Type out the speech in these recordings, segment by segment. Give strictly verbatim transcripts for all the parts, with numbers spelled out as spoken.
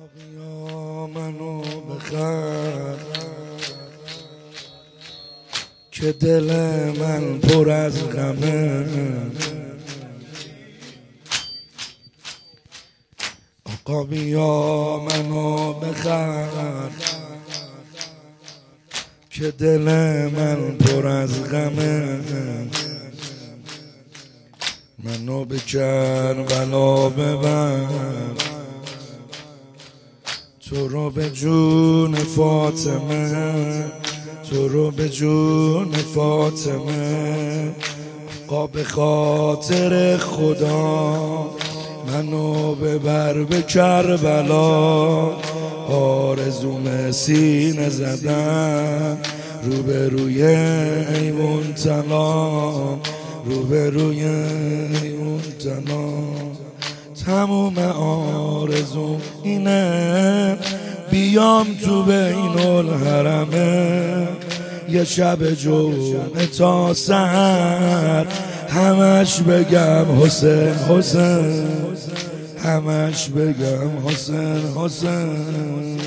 بیا منو بخر که دل من پر از غمه. آقا بیا منو بخر که دل من پر از غمه. منو به کربلا ببر، تو رو به جون فاطمه، تو رو به جون فاطمه. آقا به خاطر خدا منو ببر به کربلا. آرزوم سینه زدن روبروی ایوون تمام، روبروی ایوون تمام. تموم آرزوم اینه بیام تو بین الحرمه. یه شب جمعه تا سحر همش بگم حسین حسین، همش بگم حسین حسین.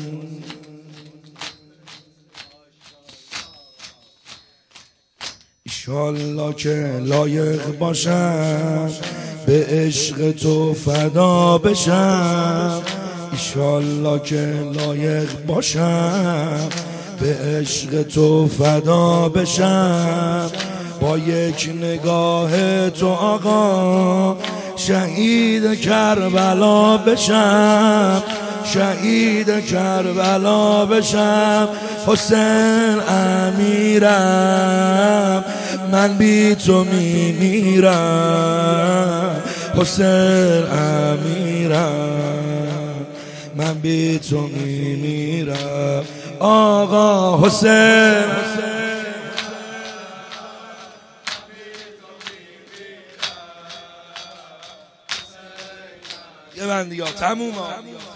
ایشالله که لایق باشم به عشق تو فدا بشم. ایشالله که لایق باشم به عشق تو فدا بشم. با یک نگاه تو آقا شهید کربلا بشم، شهید کربلا بشم. حسین امیرم من بی تو می میرم. حسین امیرم من بی تو می میرم. آقا حسین یه بندی ها تموم ها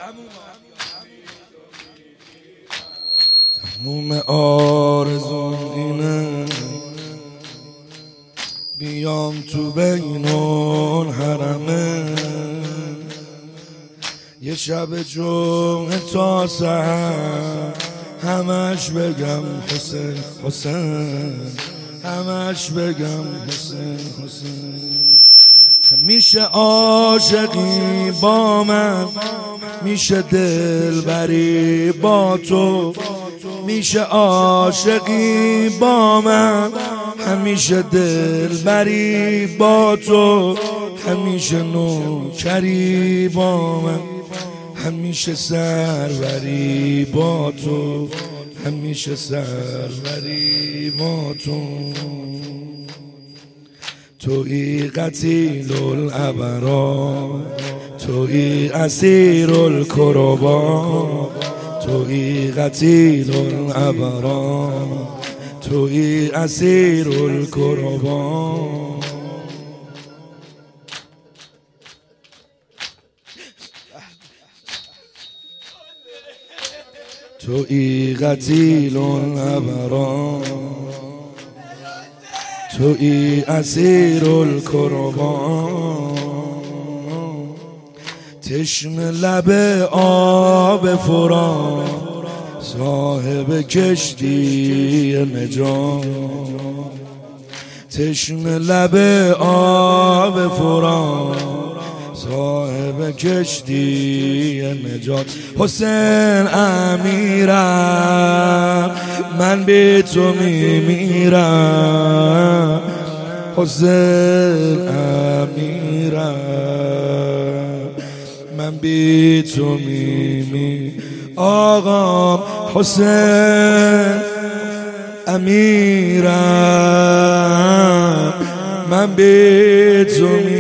تموم آرزون اینه بیام تو بین الحرمه. یه شب جمعه تا سحر همش بگم حسین حسین، همش بگم حسین حسین. میشه عاشقی با من، میشه دلبری با تو. میشه عاشقی با من، همیشه دلبری با تو. همیشه نوکری با من، همیشه سروری با تو. همیشه سروری با تو. توی قتیل الابرار، توی اسیر الکربا. توی قتیل الابرار، توی اسیر الکربا. توی قتیل الابرار، توی اسیر الکربا. تشنه لب آب فرات، صاحب کشتی نجات. تشنه لب آب فرات، صاحب کشتی نجات. حسین امیرم من بی تو می میرم. حسین امیرم من بی تو می می. آقا حسین امیرم من بی تو می